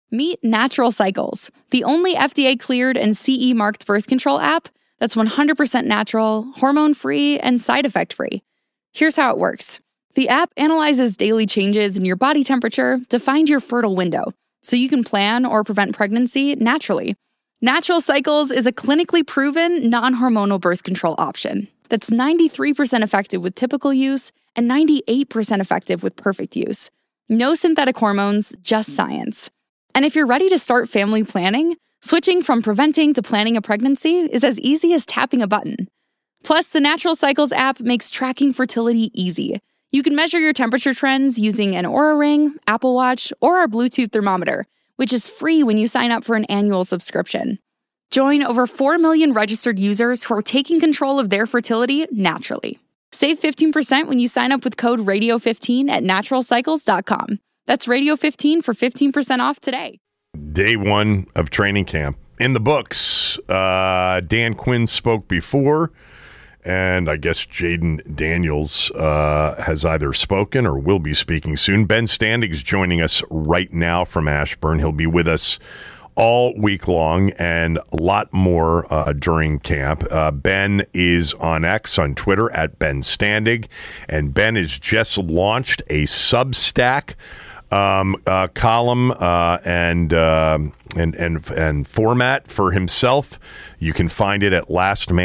Meet Natural Cycles, the only FDA-cleared and CE-marked birth control app that's 100% natural, hormone-free, and side effect-free. Here's how it works. The app analyzes daily changes in your body temperature to find your fertile window, so you can plan or prevent pregnancy naturally. Natural Cycles is a clinically proven, non-hormonal birth control option that's 93% effective with typical use and 98% effective with perfect use. No synthetic hormones, just science. And if you're ready to start family planning, switching from preventing to planning a pregnancy is as easy as tapping a button. Plus, the Natural Cycles app makes tracking fertility easy. You can measure your temperature trends using an Oura Ring, Apple Watch, or our Bluetooth thermometer, which is free when you sign up for an annual subscription. Join over 4 million registered users who are taking control of their fertility naturally. Save 15% when you sign up with code RADIO15 at naturalcycles.com. That's Radio15 for 15% off today. Day one of training camp. In the books, Dan Quinn spoke before, and I guess Jaden Daniels has either spoken or will be speaking soon. Ben Standig is joining us right now from Ashburn. He'll be with us all week long and a lot more during camp. Ben is on X on Twitter at Ben Standig, and Ben has just launched a Substack column and format for himself. You can find it at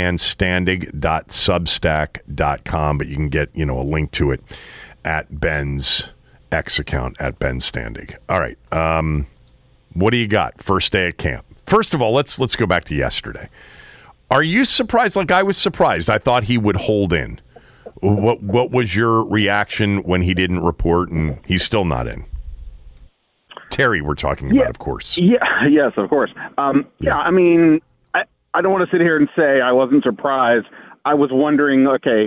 lastmanstandig.substack.com, but you can get a link to it at Ben's X account at Ben Standig. All right. What do you got? First day at camp. First of all, let's go back to yesterday. Are you surprised? Like I was surprised. I thought he would hold in. What was your reaction when he didn't report and he's still not in? Terry, we're talking about, of course. Yes, of course. I mean, I don't want to sit here and say I wasn't surprised. I was wondering, okay,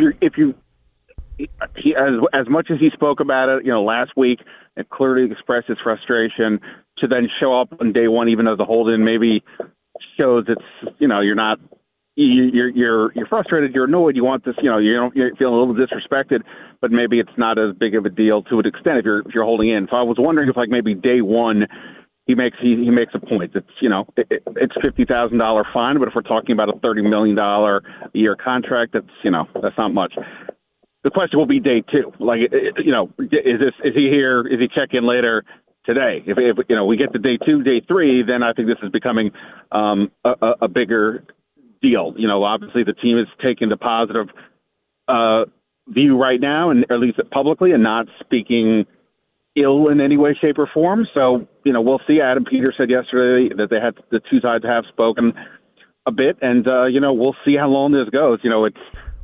he as much as he spoke about it, last week, and clearly expressed his frustration, to then show up on day one, even though the hold-in maybe shows it's, you're not. You're frustrated. You're annoyed. You want this. You're feeling a little disrespected, but maybe it's not as big of a deal to an extent if you're holding in. So I was wondering if maybe day one he makes a point. It's it's $50,000 fine, but if we're talking about a $30 million a year contract, that's not much. The question will be day two. Is he here? Is he check in later today? If we get to day two, day three, then I think this is becoming a bigger deal. Obviously the team is taking the positive view right now, and at least publicly, and not speaking ill in any way, shape, or form. So, we'll see. Adam Peters said yesterday that the two sides have spoken a bit, and we'll see how long this goes. It's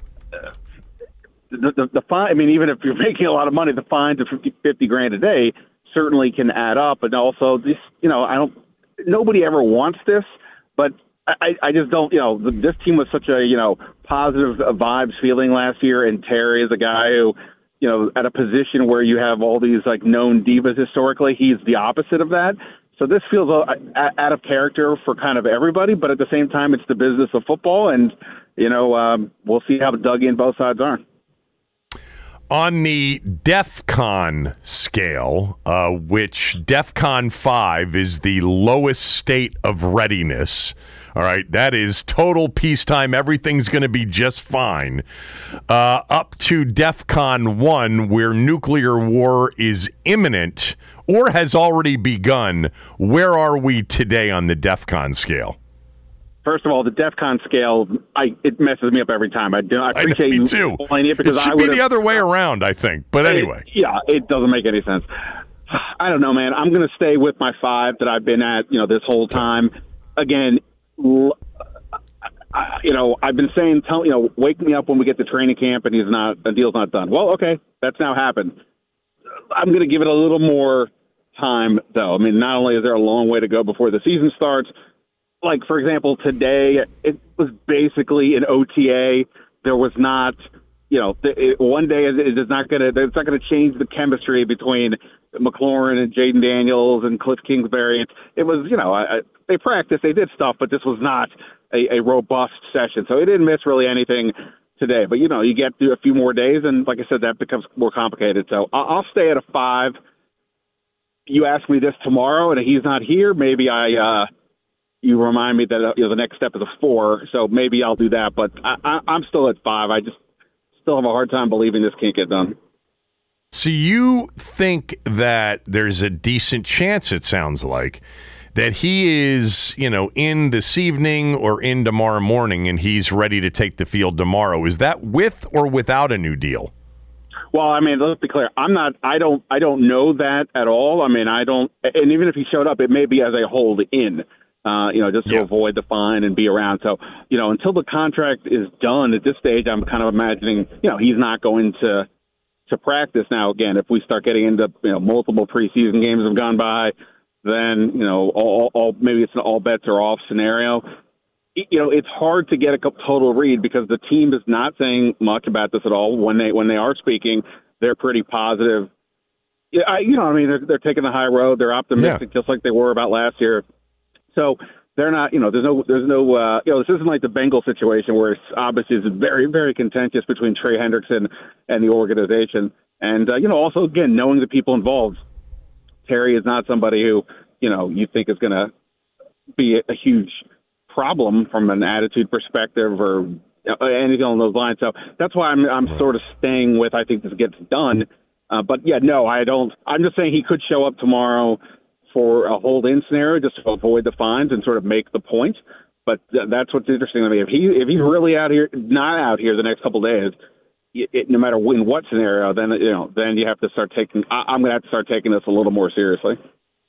the fine. I mean, even if you're making a lot of money, the fine to $50,000 a day certainly can add up. And also, this, nobody ever wants this, but I just don't, this team was such a, positive vibes feeling last year. And Terry is a guy who, at a position where you have all these known divas historically, he's the opposite of that. So this feels out of character for kind of everybody, but at the same time, it's the business of football. And, we'll see how dug in both sides are. On the DEFCON scale, which DEFCON 5 is the lowest state of readiness, all right, that is total peacetime, everything's going to be just fine, up to DEFCON 1, where nuclear war is imminent or has already begun. Where are we today on the DEFCON scale? First of all, the DEFCON scale, it messes me up every time. I appreciate you explaining it, because it should be the other way around, I think. But anyway. It doesn't make any sense. I don't know, man. I'm going to stay with my 5 that I've been at, this whole time. Again, I've been saying, wake me up when we get to training camp and the deal's not done. Well, okay, that's now happened. I'm going to give it a little more time, though. I mean, not only is there a long way to go before the season starts, like, for example, today, it was basically an OTA. There was not, one day it's not going to change the chemistry between McLaurin and Jaden Daniels and Cliff Kingsbury. It was, they practiced, they did stuff, but this was not a robust session. So it didn't miss really anything today. But, you get through a few more days, and like I said, that becomes more complicated. So I'll stay at a 5. you ask me this tomorrow and he's not here, maybe you remind me that the next step is a 4, so maybe I'll do that. But I'm still at 5. I just still have a hard time believing this can't get done. So you think that there's a decent chance, it sounds like, that he is, in this evening or in tomorrow morning, and he's ready to take the field tomorrow. Is that with or without a new deal? Well, I mean, let's be clear. I don't know that at all. I mean, and even if he showed up, it may be as a hold in, just to avoid the fine and be around. So, until the contract is done at this stage, I'm kind of imagining, he's not going to practice. Now, again, if we start getting into, multiple preseason games have gone by, then, maybe it's an all bets are off scenario. It's hard to get a total read because the team is not saying much about this at all. When they are speaking, they're pretty positive. They're taking the high road. They're optimistic, just like they were about last year. So they're not, there's no, this isn't like the Bengals situation where it's obviously it's very, very contentious between Trey Hendrickson and the organization. And, also, again, knowing the people involved, Terry is not somebody who, you think is going to be a huge problem from an attitude perspective or anything along those lines. So that's why I'm sort of staying with, I think this gets done. But yeah, no, I don't. I'm just saying he could show up tomorrow for a hold-in scenario just to avoid the fines and sort of make the point. But that's what's interesting to me. If he's really not out here the next couple of days, no matter in what scenario, then you have to start taking. I'm going to have to start taking this a little more seriously.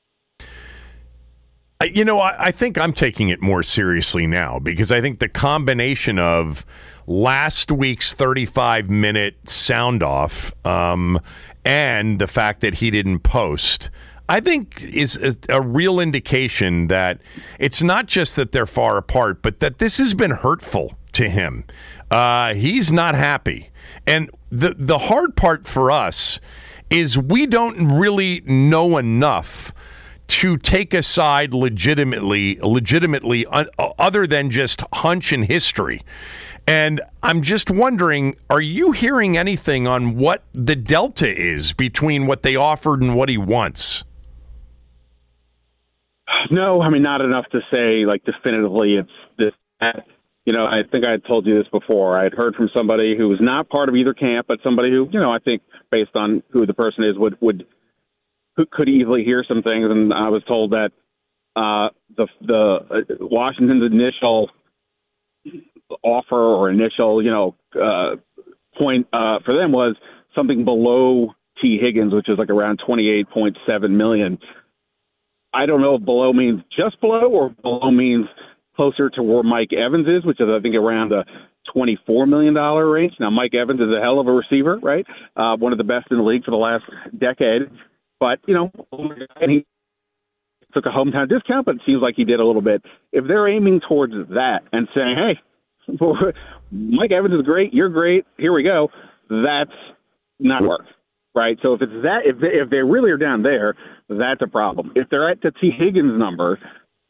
I think I'm taking it more seriously now because I think the combination of last week's 35-minute sound off and the fact that he didn't post, I think is a real indication that it's not just that they're far apart, but that this has been hurtful to him. He's not happy. And the hard part for us is we don't really know enough to take a side legitimately other than just hunch and history. And I'm just wondering, are you hearing anything on what the delta is between what they offered and what he wants? No, I mean, not enough to say, like, definitively it's this. I think I had told you this before. I had heard from somebody who was not part of either camp, but somebody who, I think based on who the person is, who could easily hear some things. And I was told that the Washington's initial offer or initial, point for them was something below T. Higgins, which is like around $28.7 million. I don't know if below means just below or below means closer to where Mike Evans is, which is, I think, around the $24 million range. Now, Mike Evans is a hell of a receiver, right? One of the best in the league for the last decade. But, and he took a hometown discount, but it seems like he did a little bit. If they're aiming towards that and saying, hey, Mike Evans is great, you're great, here we go, that's not work, right? So if it's that, if they really are down there, that's a problem. If they're at the T. Higgins number,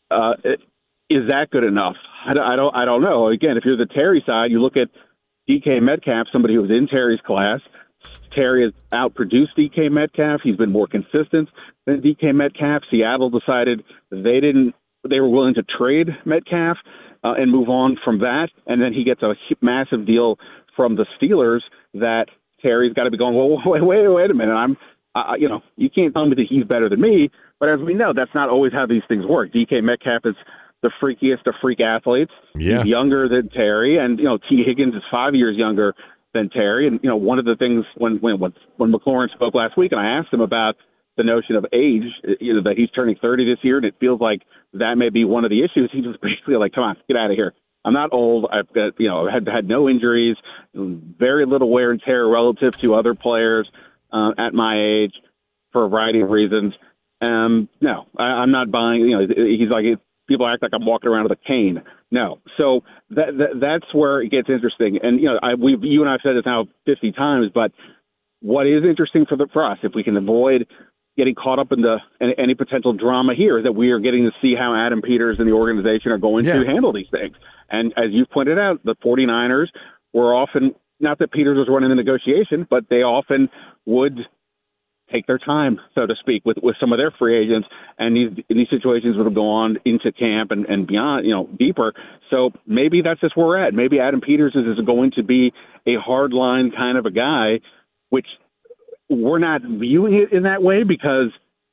is that good enough? I don't know. Again, if you're the Terry side, you look at DK Metcalf, somebody who was in Terry's class. Terry has outproduced DK Metcalf. He's been more consistent than DK Metcalf. Seattle decided they were willing to trade Metcalf and move on from that. And then he gets a massive deal from the Steelers that Terry's got to be going, well, wait a minute. You can't tell me that he's better than me. But as we know, that's not always how these things work. DK Metcalf is the freakiest of freak athletes. Yeah. He's younger than Terry. And, T. Higgins is 5 years younger than Terry. And, one of the things when McLaurin spoke last week, and I asked him about the notion of age, that he's turning 30 this year, and it feels like that may be one of the issues. He was basically like, come on, get out of here. I'm not old. I've got, had no injuries, very little wear and tear relative to other players at my age for a variety of reasons. No, I'm not buying, he's like, people act like I'm walking around with a cane. No. So that's where it gets interesting. And, you and I have said this now 50 times, but what is interesting for us, if we can avoid getting caught up in any potential drama here, is that we are getting to see how Adam Peters and the organization are going to handle these things. And as you pointed out, the 49ers were often, not that Peters was running the negotiation, but they often would take their time, so to speak, with some of their free agents, and these situations would have gone into camp and beyond, deeper. So maybe that's just where we're at. Maybe Adam Peters is going to be a hardline kind of a guy, which we're not viewing it in that way because,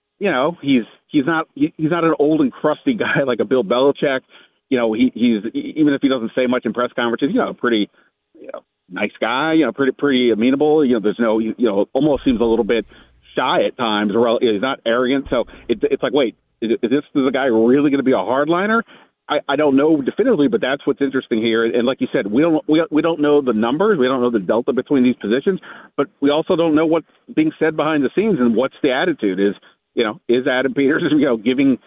he's not an old and crusty guy like a Bill Belichick. He's even if he doesn't say much in press conferences, pretty, nice guy, pretty amenable. There's no, almost seems a little bit shy at times. Or he's not arrogant. So it's like, wait, is the guy really going to be a hardliner? I don't know definitively, but that's what's interesting here. And like you said, we don't know the numbers. We don't know the delta between these positions, but we also don't know what's being said behind the scenes and what's the attitude. Is Adam Peters, giving,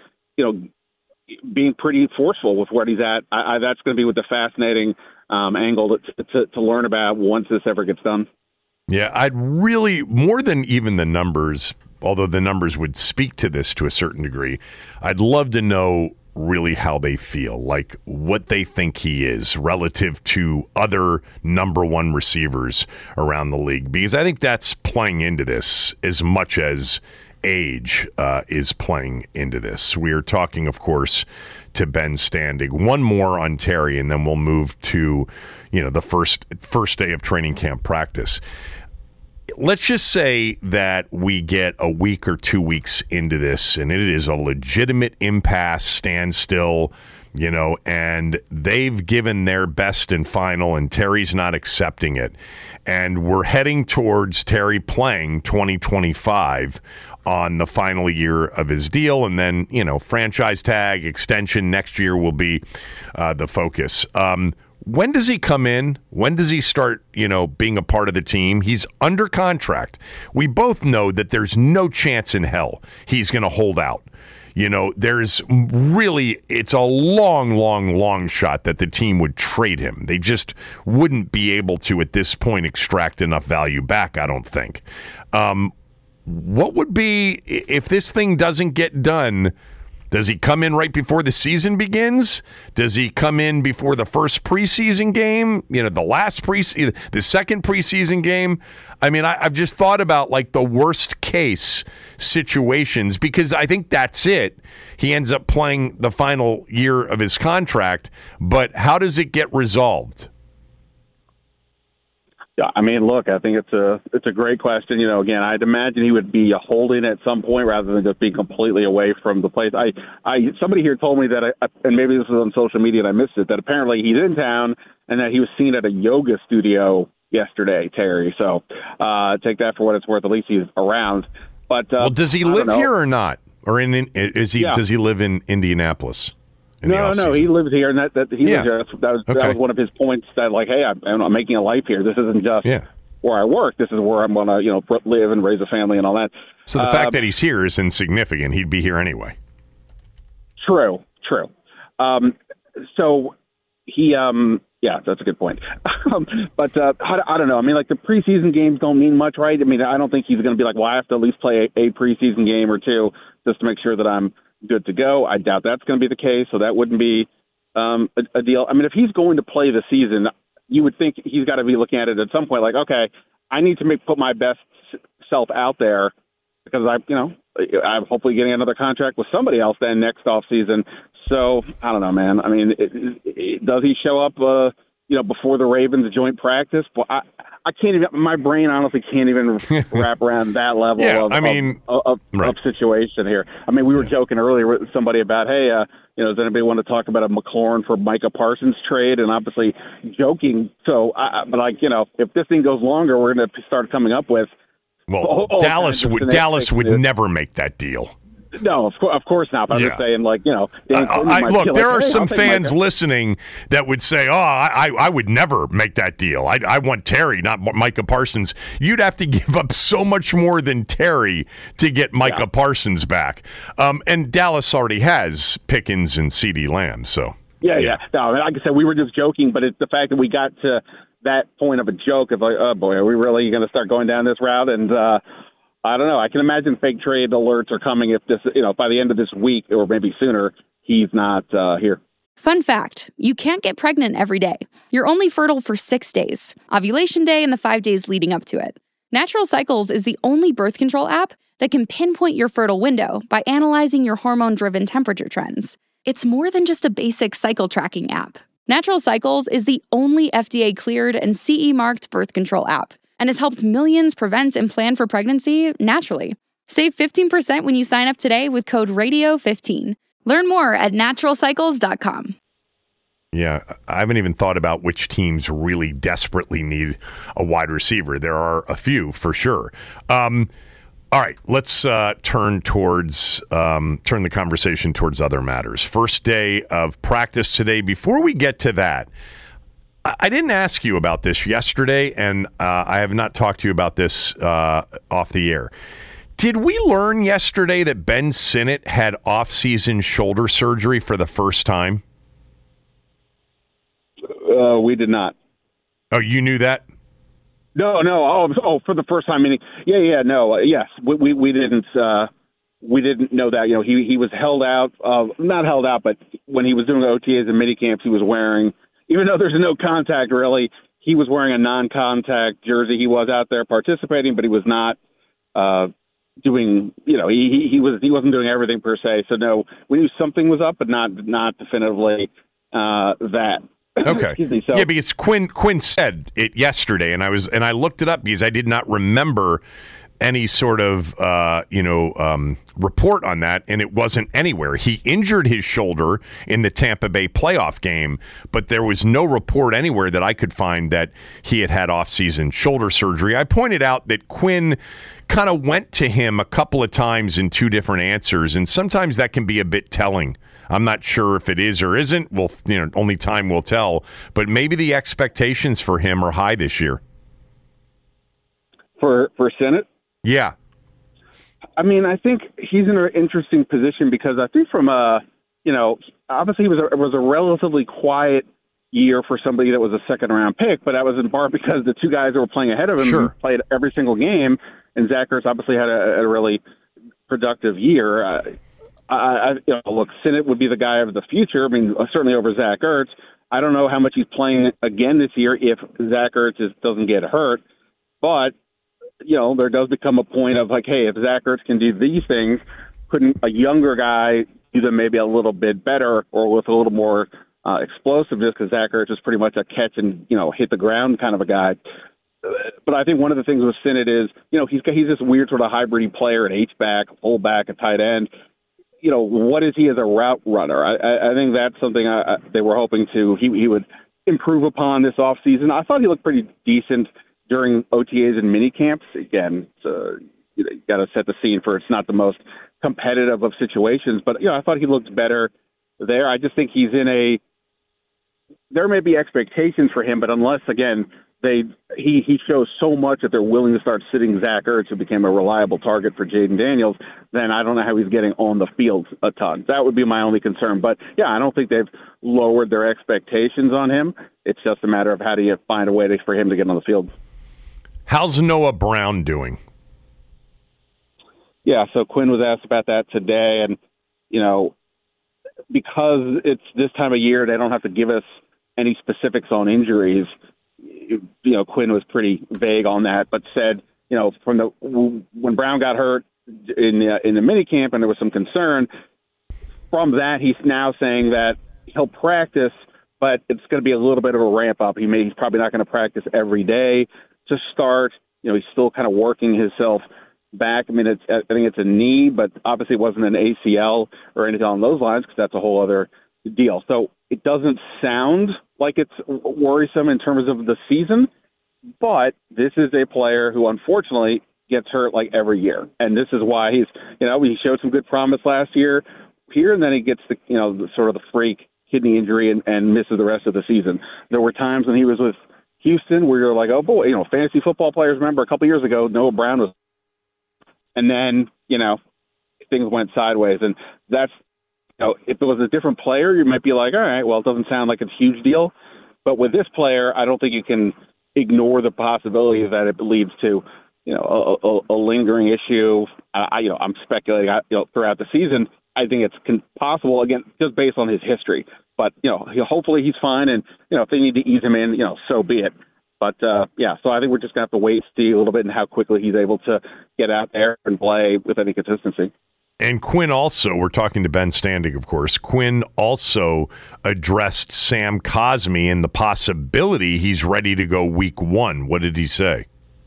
being pretty forceful with what he's at. That's going to be with the fascinating angle to learn about once this ever gets done. Yeah, I'd really, more than even the numbers, although the numbers would speak to this to a certain degree, I'd love to know really how they feel, like what they think he is relative to other number one receivers around the league, because I think that's playing into this as much as age is playing into this. We are talking, of course, to Ben Standig. One more on Terry, and then we'll move to, the first day of training camp practice. Let's just say that we get a week or 2 weeks into this, and it is a legitimate impasse, standstill, and they've given their best and final, and Terry's not accepting it. And we're heading towards Terry playing 2025 on the final year of his deal, and then, franchise tag, extension next year will be the focus. When does he come in? When does he start, being a part of the team? He's under contract. We both know that there's no chance in hell he's going to hold out. There's really, it's a long shot that the team would trade him. They just wouldn't be able to, at this point, extract enough value back, I don't think. What would be, if this thing doesn't get done, does he come in right before the season begins? Does he come in before the first preseason game? The second preseason game? I mean, I've just thought about like the worst case situations, because I think that's it. He ends up playing the final year of his contract, but how does it get resolved? Yeah, I mean, look, I think it's a great question. Again, I'd imagine he would be holding at some point rather than just being completely away from the place. Somebody here told me that, and maybe this was on social media and I missed it, that apparently he's in town and that he was seen at a yoga studio yesterday, Terry. So take that for what it's worth. At least he's around. But does he live here or not? Or does he live in Indianapolis? No, he lives here, and that he lives here. That was one of his points. That hey, I'm making a life here. This isn't just where I work. This is where I'm going to live and raise a family and all that. So the fact that he's here is insignificant. He'd be here anyway. True. So he, that's a good point. But I don't know. I mean, like the preseason games don't mean much, right? I mean, I don't think he's going to be like, well, I have to at least play a preseason game or two just to make sure that I'm good to go. I doubt that's going to be the case, so that wouldn't be a deal. I mean, if he's going to play the season, you would think he's got to be looking at it at some point like, okay, I need to put my best self out there because I'm hopefully getting another contract with somebody else then next off season. So I don't know, man. I mean, does he show up, before the Ravens joint practice? Well, I can't even. My brain honestly can't even wrap around that level of situation here. I mean, we were joking earlier with somebody about, hey, does anybody want to talk about a McLaurin for Micah Parsons trade? And obviously joking. So, but if this thing goes longer, we're going to start coming up with. Well, Dallas would never make that deal. No, of course not. But I'm just saying, look, there are some fans listening that would say, "Oh, I would never make that deal. I want Terry, not Micah Parsons." You'd have to give up so much more than Terry to get Micah Parsons back. And Dallas already has Pickens and CeeDee Lamb, so yeah. No, like I said, we were just joking, but it's the fact that we got to that point of a joke of like, oh boy, are we really going to start going down this route? And I don't know. I can imagine fake trade alerts are coming if this, by the end of this week or maybe sooner, he's not here. Fun fact, you can't get pregnant every day. You're only fertile for 6 days, ovulation day and the 5 days leading up to it. Natural Cycles is the only birth control app that can pinpoint your fertile window by analyzing your hormone-driven temperature trends. It's more than just a basic cycle tracking app. Natural Cycles is the only FDA-cleared and CE-marked birth control app and has helped millions prevent and plan for pregnancy naturally. Save 15% when you sign up today with code RADIO15. Learn more at naturalcycles.com. Yeah, I haven't even thought about which teams really desperately need a wide receiver. There are a few for sure. All right, let's turn the conversation towards other matters. First day of practice today. Before we get to that, I didn't ask you about this yesterday, and I have not talked to you about this off the air. Did we learn yesterday that Ben Sinnott had off-season shoulder surgery for the first time? We did not. Oh, you knew that? No. Oh, for the first time. Meaning, yes. We didn't know that. You know, he was held out. Not held out, but when he was doing OTAs and mini camps, he was wearing, even though there's no contact really, he was wearing a non-contact jersey. He was out there participating, but he was not doing. You know, he wasn't doing everything per se. So no, we knew something was up, but not definitively that. Okay. Excuse me, yeah, because Quinn said it yesterday, and I looked it up because I did not remember any sort of report on that, and it wasn't anywhere. He injured his shoulder in the Tampa Bay playoff game, but there was no report anywhere that I could find that he had off-season shoulder surgery. I pointed out that Quinn kind of went to him a couple of times in two different answers, and sometimes that can be a bit telling. I'm not sure if it is or isn't. Well, only time will tell. But maybe the expectations for him are high this year. For Sinnott? Yeah. I mean, I think he's in an interesting position because I think from obviously it was a relatively quiet year for somebody that was a second-round pick, but that was in part because the two guys that were playing ahead of him played every single game, and Zach Ertz obviously had a really productive year. Look, Sinnott would be the guy of the future. I mean, certainly over Zach Ertz. I don't know how much he's playing again this year if Zach Ertz doesn't get hurt. But, there does become a point of like, hey, if Zach Ertz can do these things, couldn't a younger guy do them maybe a little bit better or with a little more explosiveness? Because Zach Ertz is pretty much a catch and, hit the ground kind of a guy. But I think one of the things with Sinnott is, he's this weird sort of hybrid player, an H-back, fullback, a tight end. What is he as a route runner? I think that's something they were hoping he would improve upon this offseason. I thought he looked pretty decent during OTAs and mini camps. Again, you got to set the scene for it's not the most competitive of situations, but I thought he looked better there. I just think he's in there may be expectations for him, but unless again he shows so much that they're willing to start sitting Zach Ertz, who became a reliable target for Jayden Daniels, then I don't know how he's getting on the field a ton. That would be my only concern. But, yeah, I don't think they've lowered their expectations on him. It's just a matter of how do you find a way for him to get on the field. How's Noah Brown doing? Yeah, so Quinn was asked about that today. And, because it's this time of year, they don't have to give us any specifics on injuries. Quinn was pretty vague on that, but said, when Brown got hurt in the minicamp and there was some concern, from that he's now saying that he'll practice, but it's going to be a little bit of a ramp up. He's probably not going to practice every day to start. He's still kind of working himself back. I mean, I think it's a knee, but obviously it wasn't an ACL or anything on those lines because that's a whole other deal. So it doesn't sound like it's worrisome in terms of the season, but this is a player who unfortunately gets hurt like every year. And this is why he showed some good promise last year here, and then he gets the sort of the freak kidney injury and misses the rest of the season. There were times when he was with Houston where you're like, oh boy, fantasy football players remember a couple years ago, Noah Brown was, and then, things went sideways. And that's, if it was a different player, you might be like, all right, well, it doesn't sound like it's a huge deal. But with this player, I don't think you can ignore the possibility that it leads to, a lingering issue. I'm speculating, throughout the season. I think it's possible, again, just based on his history. But, hopefully he's fine. And, if they need to ease him in, so be it. But, so I think we're just going to have to wait and see a little bit and how quickly he's able to get out there and play with any consistency. And Quinn also, we're talking to Ben Standing, of course. Quinn also addressed Sam Cosmi and the possibility he's ready to go week 1. What did he say?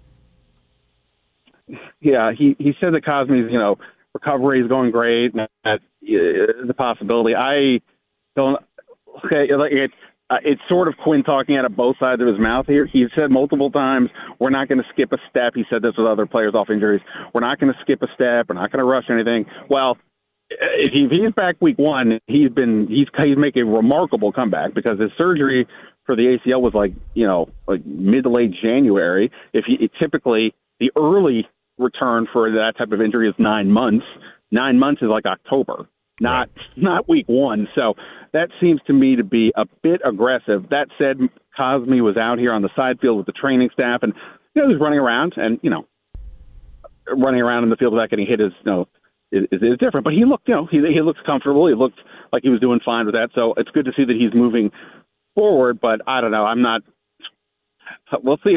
Yeah, he said that Cosmi's, recovery is going great, and that the possibility. I don't. Okay, it's sort of Quinn talking out of both sides of his mouth here. He said multiple times, "We're not going to skip a step." He said this with other players off injuries. We're not going to skip a step. We're not going to rush anything. Well, if he's back week 1, he's making a remarkable comeback because his surgery for the ACL was like mid to late January. Typically the early return for that type of injury is 9 months. 9 months is like October, not week 1. So that seems to me to be a bit aggressive. That said, Cosmi was out here on the side field with the training staff, and he was running around, and running around in the field without getting hit is different. But he looked, he looks comfortable. He looked like he was doing fine with that. So it's good to see that he's moving forward. But I don't know. I'm not. We'll see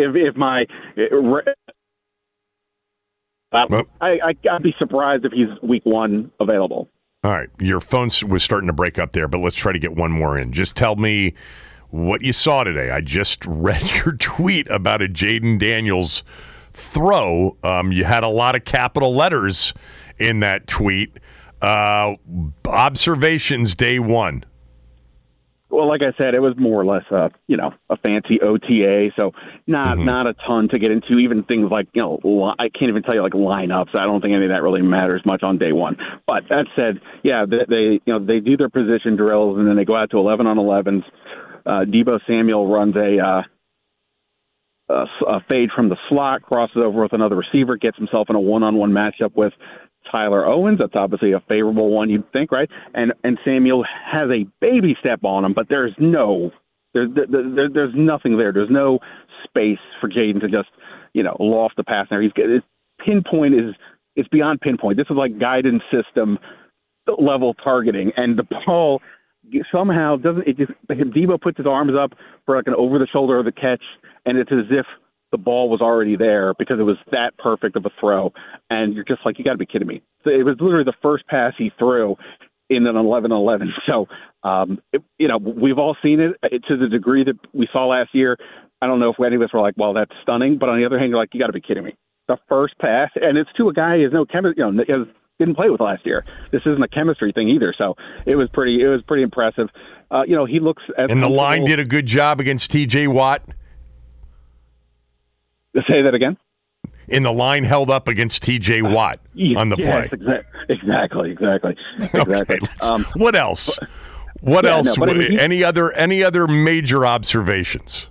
I'd be surprised if he's week 1 available. All right. Your phone was starting to break up there, but let's try to get one more in. Just tell me what you saw today. I just read your tweet about a Jayden Daniels throw. You had a lot of capital letters in that tweet. Observations day 1. Well, like I said, it was more or less a fancy OTA, so not a ton to get into. Even things like I can't even tell you like lineups. I don't think any of that really matters much on day 1. But that said, yeah, they do their position drills and then they go out to 11 on 11s. Deebo Samuel runs a fade from the slot, crosses over with another receiver, gets himself in a one-on-one matchup with Tyler Owens. That's obviously a favorable one, you'd think, right? And Samuel has a baby step on him, but there's nothing there. There's no space for Jayden to just loft the pass there. His pinpoint it's beyond pinpoint. This is like guidance system level targeting, and the ball somehow doesn't. It just Deebo puts his arms up for like an over the shoulder of the catch, and it's as if the ball was already there because it was that perfect of a throw. And you're just like, you got to be kidding me. So it was literally the first pass he threw in an 11-11. So, we've all seen it to the degree that we saw last year. I don't know if any of us were like, well, that's stunning. But on the other hand, you're like, you got to be kidding me. The first pass, and it's to a guy who has no chemistry, didn't play with last year. This isn't a chemistry thing either. So it was pretty impressive. He looks as and the line did a good job against T.J. Watt. Say that again? And the line held up against T.J. Watt on the play. Exactly. Okay, what else? What else? No, any other major observations?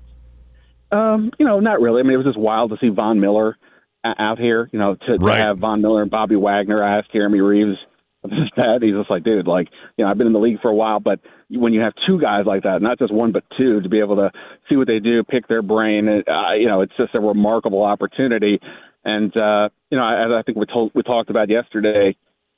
Not really. I mean, it was just wild to see Von Miller out here. To have Von Miller and Bobby Wagner. I asked Jeremy Reeves that. He's just like, dude, I've been in the league for a while, but when you have 2 guys like that, not just 1 but 2, to be able to see what they do, pick their brain, it's just a remarkable opportunity. And as I think we talked about yesterday,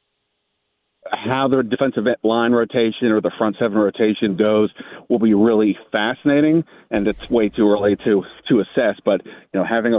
how the defensive line rotation or the front 7 rotation goes will be really fascinating, and it's way too early to assess. But having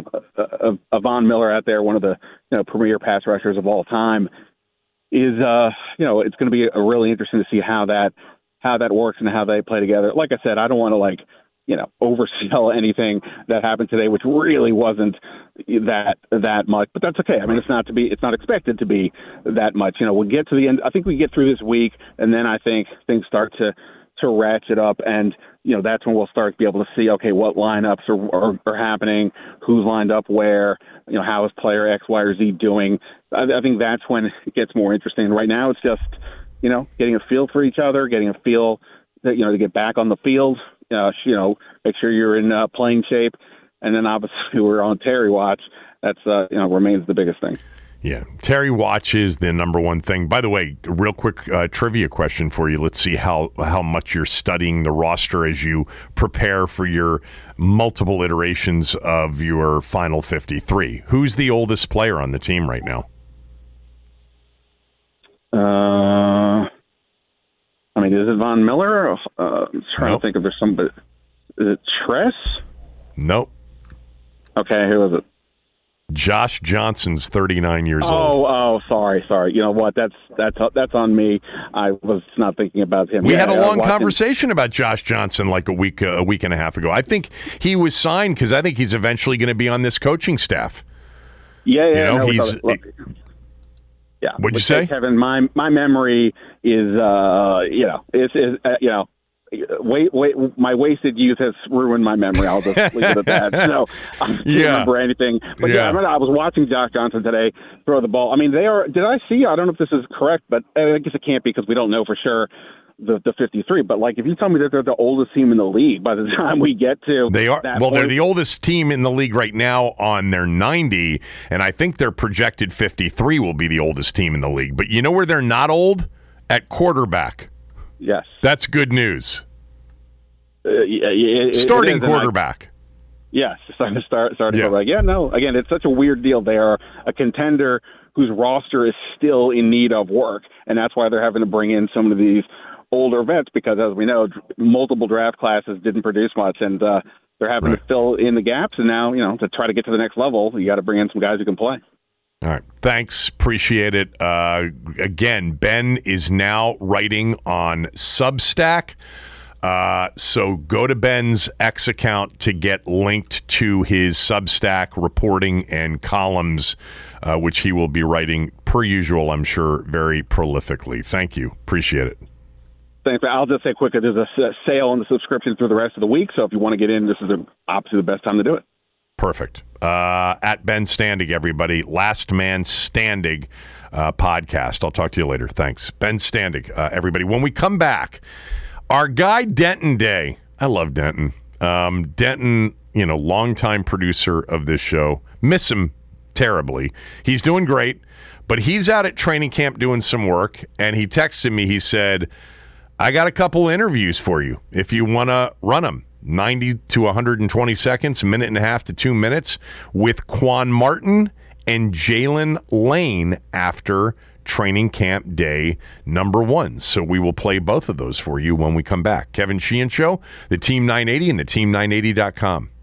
a Von Miller out there, one of the premier pass rushers of all time, is it's going to be really interesting to see how that works and how they play together. Like I said, I don't want to oversell anything that happened today, which really wasn't that much, but that's okay. I mean, it's not expected to be that much. We'll get to the end. I think we get through this week, and then I think things start to ratchet up, and that's when we'll start to be able to see, okay, what lineups are happening, who's lined up where, how is player X, Y, or Z doing. I think that's when it gets more interesting. Right now, it's just getting a feel for each other, getting a feel that to get back on the field. Make sure you're in playing shape, and then obviously we're on Terry watch. That's remains the biggest thing. Yeah, Terry watch is the number one thing. By the way, a real quick trivia question for you. Let's see how much you're studying the roster as you prepare for your multiple iterations of your final 53. Who's the oldest player on the team right now? Is it Von Miller? I'm trying to think if there's somebody. Is it Tress? Nope. Okay, who was it? Josh Johnson's 39 years old. Oh, sorry. You know what? That's on me. I was not thinking about him. We had a long conversation about Josh Johnson like a week and a half ago. I think he was signed because I think he's eventually going to be on this coaching staff. Yeah. You know, yeah. What'd you say, Kevin? My memory is my wasted youth has ruined my memory. I'll just leave it at that. So I don't remember anything. But I was watching Josh Johnson today throw the ball. I mean, did I see? I don't know if this is correct, but I guess it can't be because we don't know for sure the 53. But like, if you tell me that they're the oldest team in the league by the time we get to they're the oldest team in the league right now on their 90, and I think their projected 53 will be the oldest team in the league. But you know where they're not old? At quarterback. Yes. That's good news. Starting quarterback. Yes, starting quarterback. Yeah, no, again, it's such a weird deal. They are a contender whose roster is still in need of work, and that's why they're having to bring in some of these older vets because, as we know, multiple draft classes didn't produce much, and they're having to fill in the gaps. And now, to try to get to the next level, you got to bring in some guys who can play. All right. Thanks. Appreciate it. Again, Ben is now writing on Substack. So go to Ben's X account to get linked to his Substack reporting and columns, which he will be writing, per usual, I'm sure, very prolifically. Thank you. Appreciate it. Thanks. I'll just say quickly, there's a sale on the subscription through the rest of the week. So if you want to get in, this is obviously the best time to do it. Perfect. At Ben Standig, everybody. Last Man Standig podcast. I'll talk to you later. Thanks. Ben Standig, everybody. When we come back, our guy Denton Day. I love Denton. Denton, longtime producer of this show. Miss him terribly. He's doing great, but he's out at training camp doing some work, and he texted me. He said, I got a couple interviews for you if you want to run them. 90 to 120 seconds, a minute and a half to 2 minutes with Quan Martin and Jalen Lane after training camp day number 1. So we will play both of those for you when we come back. Kevin Sheehan Show, the Team 980 and the Team980.com.